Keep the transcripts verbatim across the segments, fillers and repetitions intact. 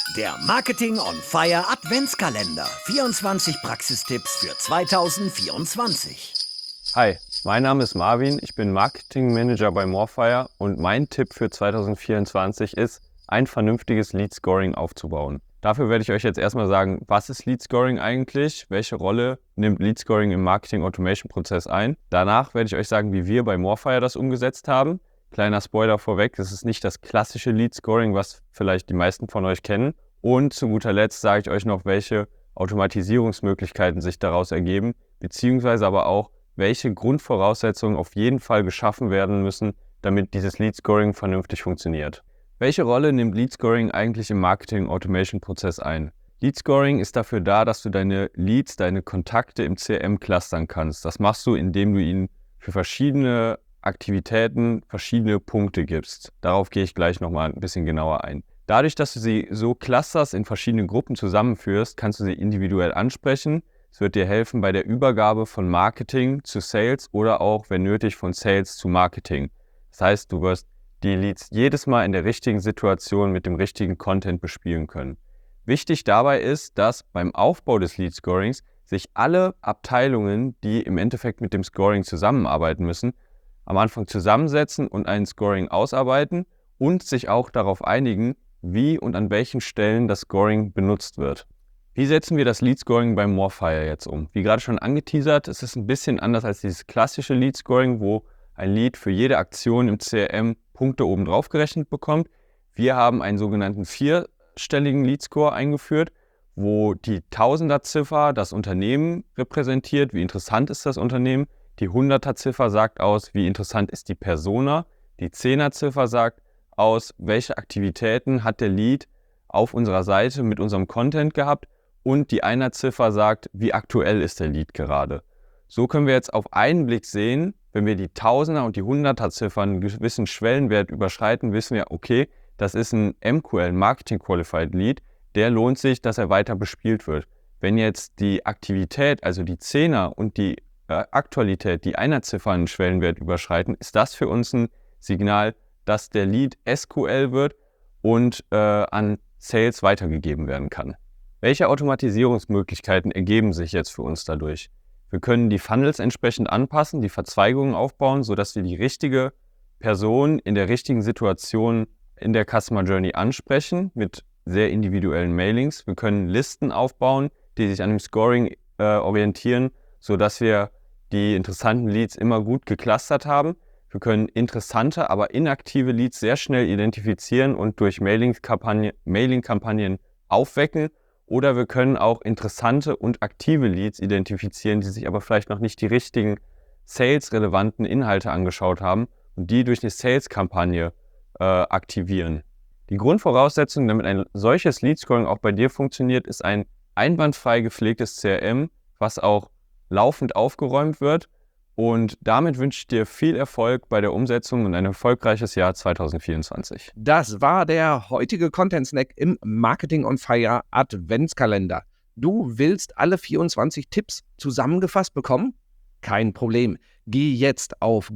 Der Marketing on Fire Adventskalender. vierundzwanzig Praxistipps für zweitausendvierundzwanzig. Hi, mein Name ist Marvin, ich bin Marketing Manager bei Morefire und mein Tipp für zweitausendvierundzwanzig ist, ein vernünftiges Lead Scoring aufzubauen. Dafür werde ich euch jetzt erstmal sagen, was ist Lead Scoring eigentlich, welche Rolle nimmt Lead Scoring im Marketing Automation Prozess ein. Danach werde ich euch sagen, wie wir bei Morefire das umgesetzt haben. Kleiner Spoiler vorweg, das ist nicht das klassische Lead Scoring, was vielleicht die meisten von euch kennen. Und zu guter Letzt sage ich euch noch, welche Automatisierungsmöglichkeiten sich daraus ergeben, beziehungsweise aber auch, welche Grundvoraussetzungen auf jeden Fall geschaffen werden müssen, damit dieses Lead Scoring vernünftig funktioniert. Welche Rolle nimmt Lead Scoring eigentlich im Marketing Automation Prozess ein? Lead Scoring ist dafür da, dass du deine Leads, deine Kontakte im C R M clustern kannst. Das machst du, indem du ihnen für verschiedene Aktivitäten verschiedene Punkte gibst. Darauf gehe ich gleich nochmal ein bisschen genauer ein. Dadurch, dass du sie so clusterst, in verschiedene Gruppen zusammenführst, kannst du sie individuell ansprechen. Es wird dir helfen bei der Übergabe von Marketing zu Sales oder auch, wenn nötig, von Sales zu Marketing. Das heißt, du wirst die Leads jedes Mal in der richtigen Situation mit dem richtigen Content bespielen können. Wichtig dabei ist, dass beim Aufbau des Lead Scorings sich alle Abteilungen, die im Endeffekt mit dem Scoring zusammenarbeiten müssen, am Anfang zusammensetzen und ein Scoring ausarbeiten und sich auch darauf einigen, wie und an welchen Stellen das Scoring benutzt wird. Wie setzen wir das Lead Scoring beim Morefire jetzt um? Wie gerade schon angeteasert, es ist ein bisschen anders als dieses klassische Lead Scoring, wo ein Lead für jede Aktion im C R M Punkte oben drauf gerechnet bekommt. Wir haben einen sogenannten vierstelligen Lead Score eingeführt, wo die Tausender-Ziffer das Unternehmen repräsentiert, wie interessant ist das Unternehmen. Die Hunderter-Ziffer sagt aus, wie interessant ist die Persona. Die Zehner-Ziffer sagt aus, welche Aktivitäten hat der Lead auf unserer Seite mit unserem Content gehabt. Und die Einer-Ziffer sagt, wie aktuell ist der Lead gerade. So können wir jetzt auf einen Blick sehen, wenn wir die Tausender- und die Hunderter-Ziffern einen gewissen Schwellenwert überschreiten, wissen wir, okay, das ist ein M Q L, Marketing Qualified Lead, der lohnt sich, dass er weiter bespielt wird. Wenn jetzt die Aktivität, also die Zehner und die äh, Aktualität, die Einer-Ziffer einen Schwellenwert überschreiten, ist das für uns ein Signal, dass der Lead S Q L wird und äh, an Sales weitergegeben werden kann. Welche Automatisierungsmöglichkeiten ergeben sich jetzt für uns dadurch? Wir können die Funnels entsprechend anpassen, die Verzweigungen aufbauen, sodass wir die richtige Person in der richtigen Situation in der Customer Journey ansprechen mit sehr individuellen Mailings. Wir können Listen aufbauen, die sich an dem Scoring äh, orientieren, sodass wir die interessanten Leads immer gut geclustert haben. Wir können interessante, aber inaktive Leads sehr schnell identifizieren und durch Mailing-Kampagnen, Mailing-Kampagnen aufwecken. Oder wir können auch interessante und aktive Leads identifizieren, die sich aber vielleicht noch nicht die richtigen sales-relevanten Inhalte angeschaut haben und die durch eine Sales-Kampagne äh, aktivieren. Die Grundvoraussetzung, damit ein solches Lead-Scoring auch bei dir funktioniert, ist ein einwandfrei gepflegtes C R M, was auch laufend aufgeräumt wird. Und damit wünsche ich dir viel Erfolg bei der Umsetzung und ein erfolgreiches Jahr zweitausendvierundzwanzig. Das war der heutige Content Snack im Marketing on Fire Adventskalender. Du willst alle vierundzwanzig Tipps zusammengefasst bekommen? Kein Problem. Geh jetzt auf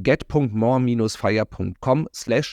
get.more-fire.com slash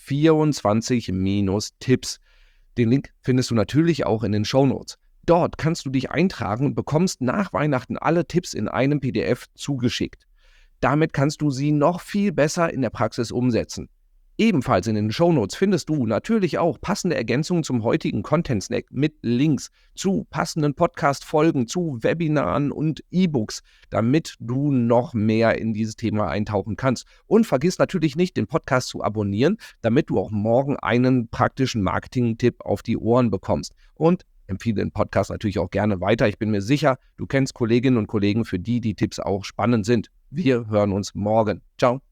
24-Tipps. Den Link findest du natürlich auch in den Shownotes. Dort kannst du dich eintragen und bekommst nach Weihnachten alle Tipps in einem P D F zugeschickt. Damit kannst du sie noch viel besser in der Praxis umsetzen. Ebenfalls in den Shownotes findest du natürlich auch passende Ergänzungen zum heutigen Content Snack mit Links zu passenden Podcast-Folgen, zu Webinaren und E-Books, damit du noch mehr in dieses Thema eintauchen kannst. Und vergiss natürlich nicht, den Podcast zu abonnieren, damit du auch morgen einen praktischen Marketing-Tipp auf die Ohren bekommst. Und empfehle den Podcast natürlich auch gerne weiter. Ich bin mir sicher, du kennst Kolleginnen und Kollegen, für die die Tipps auch spannend sind. Wir hören uns morgen. Ciao.